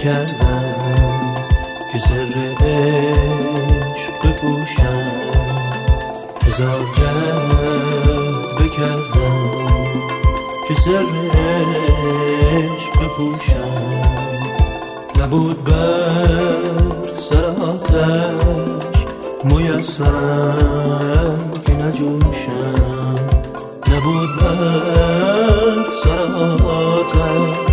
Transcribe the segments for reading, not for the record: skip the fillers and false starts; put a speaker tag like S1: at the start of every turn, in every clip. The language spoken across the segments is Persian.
S1: بکردم که سر عشق بپوشم، هزار جهد بکردم که سر عشق بپوشم. نبود بر سر آتش میسرم که نجوشم، نبود بر سر آتش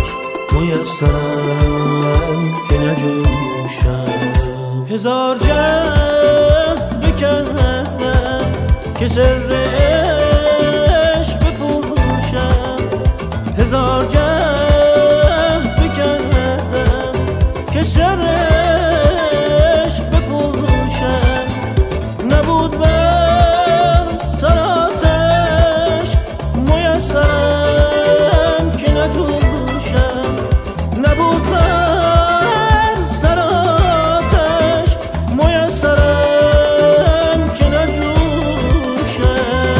S1: میسرم که نجوشم. هزار جهد بکردم که سر عشق بپوشم، هزار جهد بکردم که سر عشق بپوشم. نبود بر سر آتش میسرم که نجوشم، نبود بر سر آتش میسرم که نجوشم.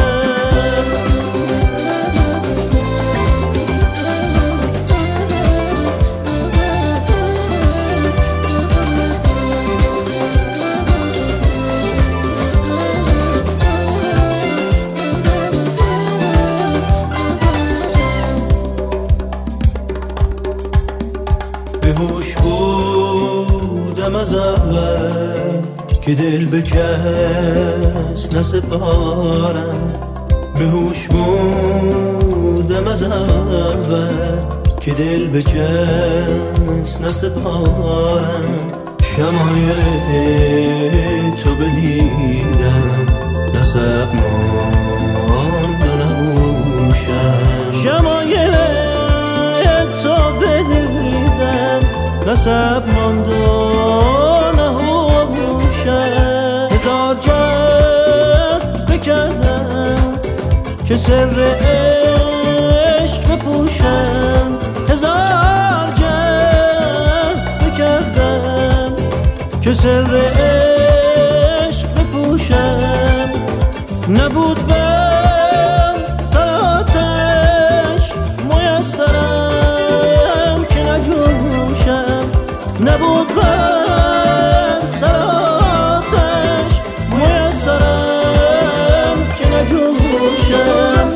S1: بهوش بودم از اول که دل به کس نسپارم، بهوش بودم از اول که دل به کس نسپارم. شمایل تو بدیدم نسب ماند و نهوشم، شمایل تو بدیدم نسب ماند و نهوشم. هزار جهد بکردم که سر عشق بپوشم، هزار جهد بکردم که سر عشق بپوشم. نبود بر سر آتش میسرم که نجوشم، نبود بر سر آتش میسرم که نجوشم.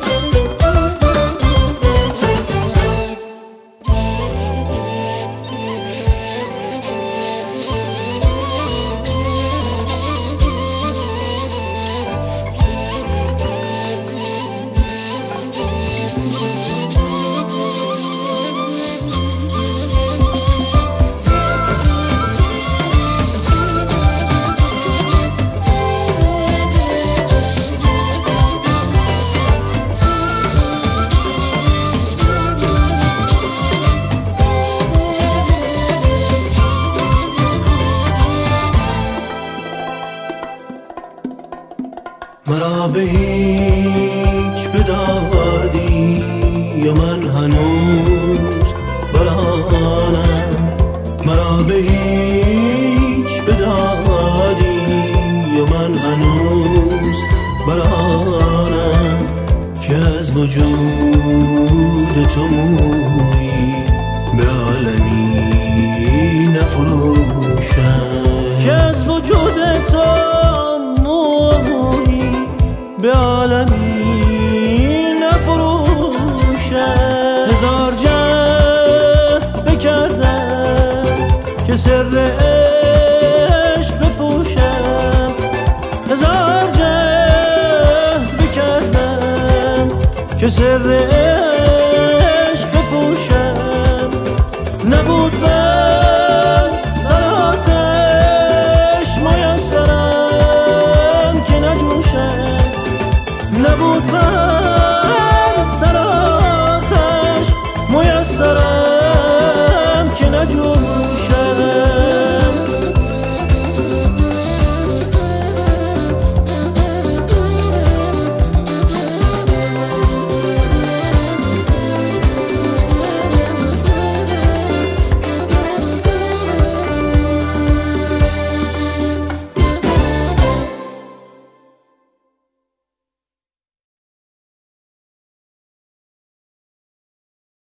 S1: مرا به هیچ بدادی یا من هنوز برانم، مرا به هیچ بدادی یا من هنوز برانم. که از وجود تو مویی به عالمی نفروشم، که از وجود تو به عالمی نفروشم. هزار جهد بکردم که سر عشق بپوشم، هزار جهد بکردم که سر